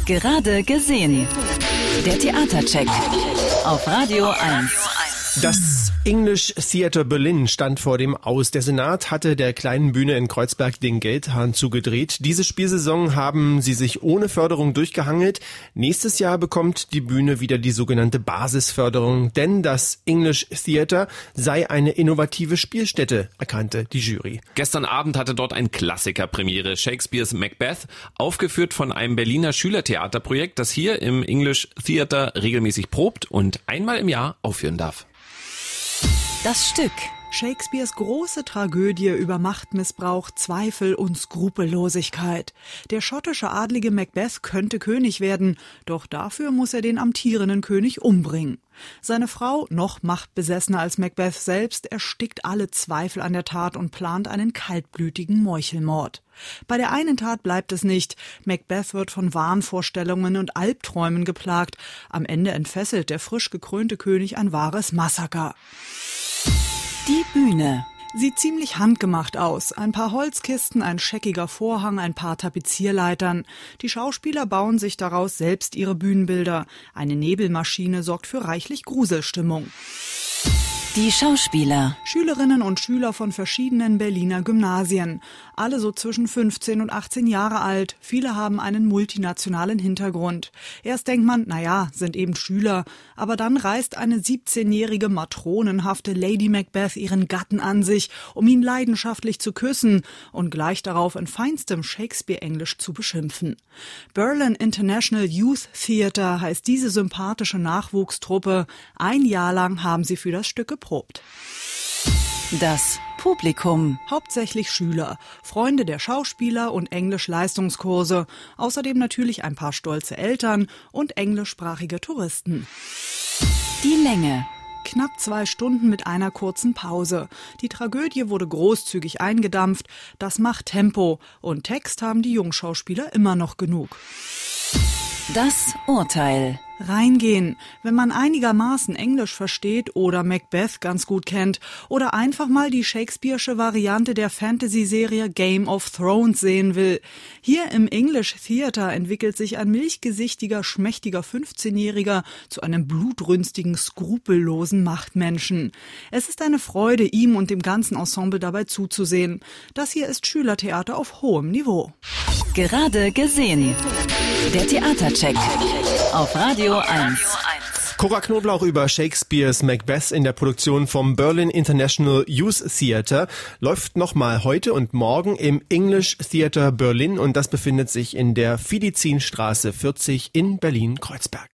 Gerade gesehen. Der Theatercheck auf Radio 1. Das English Theatre Berlin stand vor dem Aus. Der Senat hatte der kleinen Bühne in Kreuzberg den Geldhahn zugedreht. Diese Spielsaison haben sie sich ohne Förderung durchgehangelt. Nächstes Jahr bekommt die Bühne wieder die sogenannte Basisförderung, denn das English Theatre sei eine innovative Spielstätte, erkannte die Jury. Gestern Abend hatte dort ein Klassiker Premiere, Shakespeares Macbeth, aufgeführt von einem Berliner Schülertheaterprojekt, das hier im English Theatre regelmäßig probt und einmal im Jahr aufführen darf. Das Stück. Shakespeares große Tragödie über Machtmissbrauch, Zweifel und Skrupellosigkeit. Der schottische Adlige Macbeth könnte König werden, doch dafür muss er den amtierenden König umbringen. Seine Frau, noch machtbesessener als Macbeth selbst, erstickt alle Zweifel an der Tat und plant einen kaltblütigen Meuchelmord. Bei der einen Tat bleibt es nicht. Macbeth wird von Wahnvorstellungen und Albträumen geplagt. Am Ende entfesselt der frisch gekrönte König ein wahres Massaker. Die Bühne. Sieht ziemlich handgemacht aus. Ein paar Holzkisten, ein scheckiger Vorhang, ein paar Tapezierleitern. Die Schauspieler bauen sich daraus selbst ihre Bühnenbilder. Eine Nebelmaschine sorgt für reichlich Gruselstimmung. Die Schauspieler. Schülerinnen und Schüler von verschiedenen Berliner Gymnasien. Alle so zwischen 15 und 18 Jahre alt. Viele haben einen multinationalen Hintergrund. Erst denkt man, naja, sind eben Schüler. Aber dann reißt eine 17-jährige matronenhafte Lady Macbeth ihren Gatten an sich, um ihn leidenschaftlich zu küssen und gleich darauf in feinstem Shakespeare-Englisch zu beschimpfen. Berlin International Youth Theatre heißt diese sympathische Nachwuchstruppe. Ein Jahr lang haben sie für das Stück geprobt. Das Publikum. Hauptsächlich Schüler, Freunde der Schauspieler und Englisch-Leistungskurse. Außerdem natürlich ein paar stolze Eltern und englischsprachige Touristen. Die Länge. Knapp 2 Stunden mit einer kurzen Pause. Die Tragödie wurde großzügig eingedampft. Das macht Tempo. Und Text haben die Jungschauspieler immer noch genug. Das Urteil. Reingehen, wenn man einigermaßen Englisch versteht oder Macbeth ganz gut kennt oder einfach mal die Shakespeare'sche Variante der Fantasy-Serie Game of Thrones sehen will. Hier im English Theatre entwickelt sich ein milchgesichtiger, schmächtiger 15-Jähriger zu einem blutrünstigen, skrupellosen Machtmenschen. Es ist eine Freude, ihm und dem ganzen Ensemble dabei zuzusehen. Das hier ist Schülertheater auf hohem Niveau. Gerade gesehen. Der Theatercheck auf Radio 1. Cora Knoblauch über Shakespeares Macbeth in der Produktion vom Berlin International Youth Theatre läuft nochmal heute und morgen im English Theatre Berlin und das befindet sich in der Fidizinstraße 40 in Berlin-Kreuzberg.